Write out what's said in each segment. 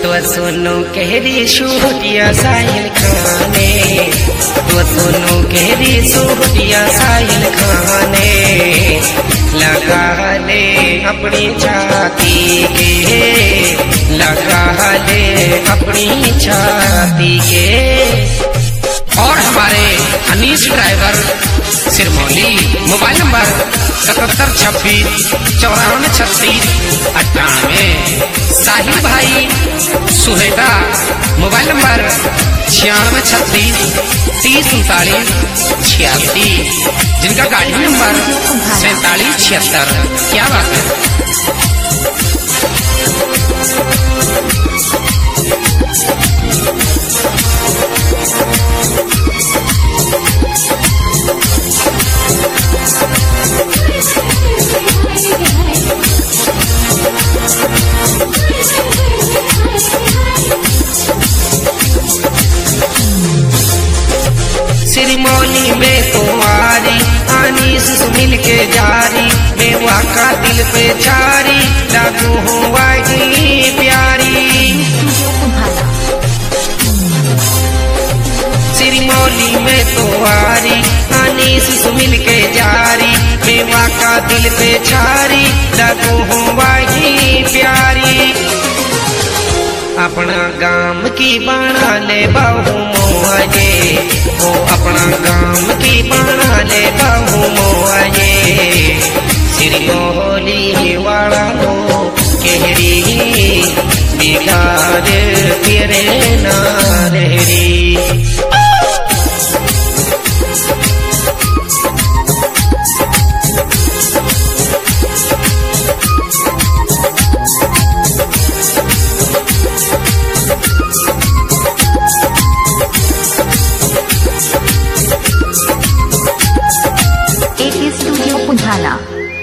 तो सुनो कहरी सूटिया साहिल खाने, तो सुनो कहरी सूटिया साहिल खाने, लगा ले अपनी छाती के, लगा ले अपनी छाती के। और हमारे Anish driver Sirmauli, mobile number 7726543698। Sahil भाई सुहेटा, मोबाइल नंबर 9636303986, जिनका गाड़ी नंबर 4776। क्या बात है। सिरमौली में तुम्हारी अनीस मिल के जारी, बेवा का दिल पे जारी, लागू हुआ ही प्यारी। सिरमौली में तुम्हारी अनीस मिल के जारी, बेवा का दिल पे जारी, लागू हुआ ही प्यारी। अपना गाम की बना ले बहू मोहजे, वो अपना गाम की बना ले बहू मोहजे। सिरमौली वाला हो कहरी, बिगाड़ तेरे नारी। पुंझाला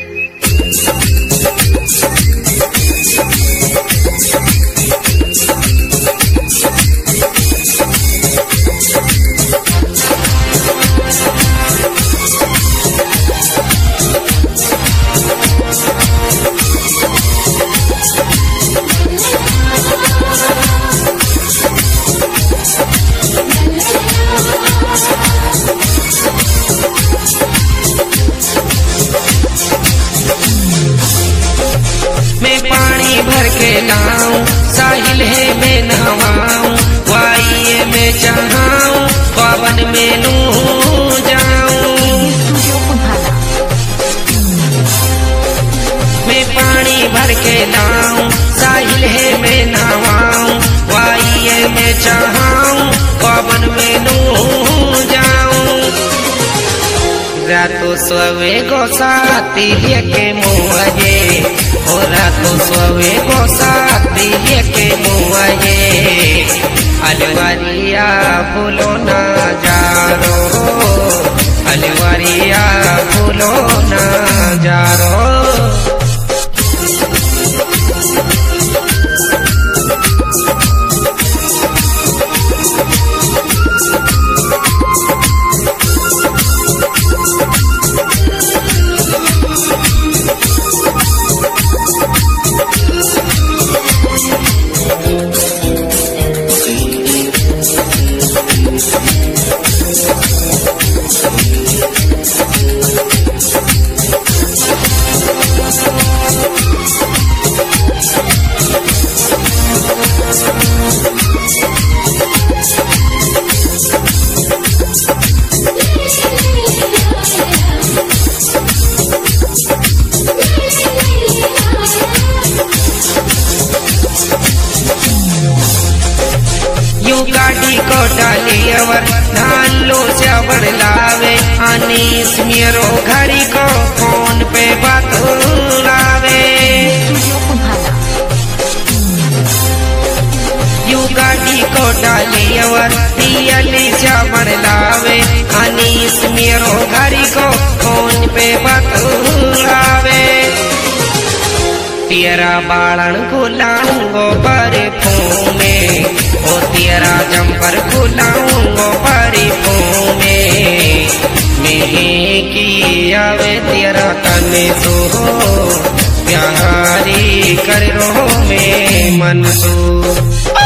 भर के लाऊं, साहिल है मैं नहवाऊं, वाइये में चढ़ाऊं, पवन में नू जाऊं। मैं पानी भर के लाऊं, साहिल है मैं नहवाऊं, वाइये में चढ़ाऊं, पवन में नू जाऊं। रातों सवे को साथी लेके मुझे, ओ रातों सवे को साथी लेके मुझे। अलवरिया भूलो ना जारो, अलवरिया भूलो ना जारो। गाड़ी को डाली अवर धान लो चावल लावे, अनीस मेरो घड़ी को फोन पे बात लावे। यू गाड़ी को डाली अवर दियली चावल लावे, अनीस मेरो घड़ी को फोन पे बात लावे। तेरा बालन को लाऊंगो पर फूमे, ओ तेरा जम्पर को लाऊंगो परी फूमे। मैं की आवे तेरा तने सो, प्यारी कर रो में मन सो।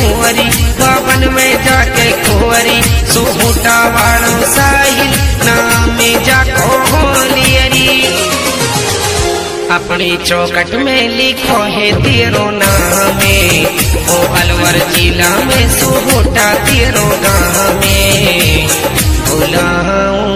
कुंवरी बाबन में जाके कुंवरी सुहुटा वालों साहिल नाम जाको लियरी अपनी चौकट में लिखो है तेरो नामे ओ अलवर जिला में सुहुटा तेरो नामे भुलाऊं